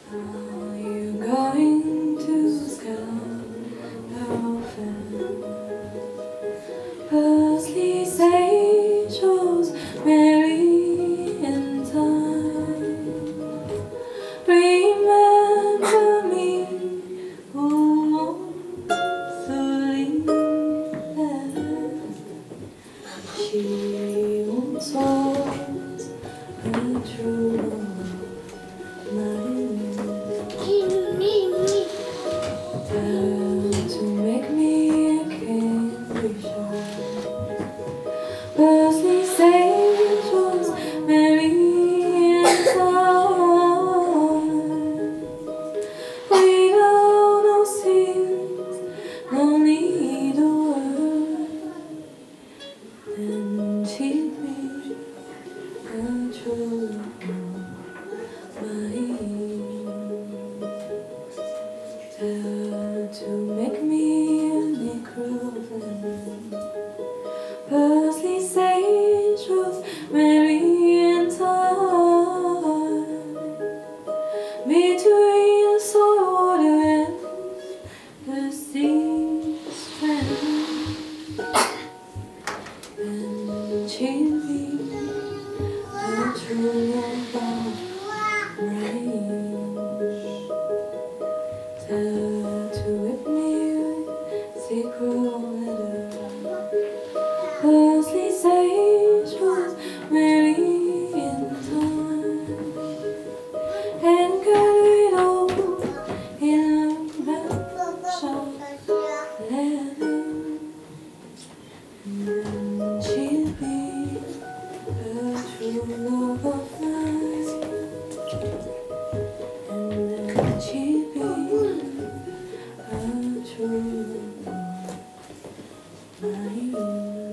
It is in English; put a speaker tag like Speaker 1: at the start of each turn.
Speaker 1: Are you going to scout Parsley, sage, rosemary, and thyme. Remember me who wants to leave that she once was a true mine. To make me a kingfisher. Parsley, sage, rosemary, and thyme. We don't know sins, no need a word. And she'd be a true mine. To make me a necrophilia. Parsley, sage, rosemary, and thyme. Between the salt water and the sea strand. And she'll be a true love of rain. To whip me with secret letter. Parsley, sage, rosemary, and thyme. And cut it all in a shop leather. And then she'll be a true love of mine. And then she'll be a true love of mine.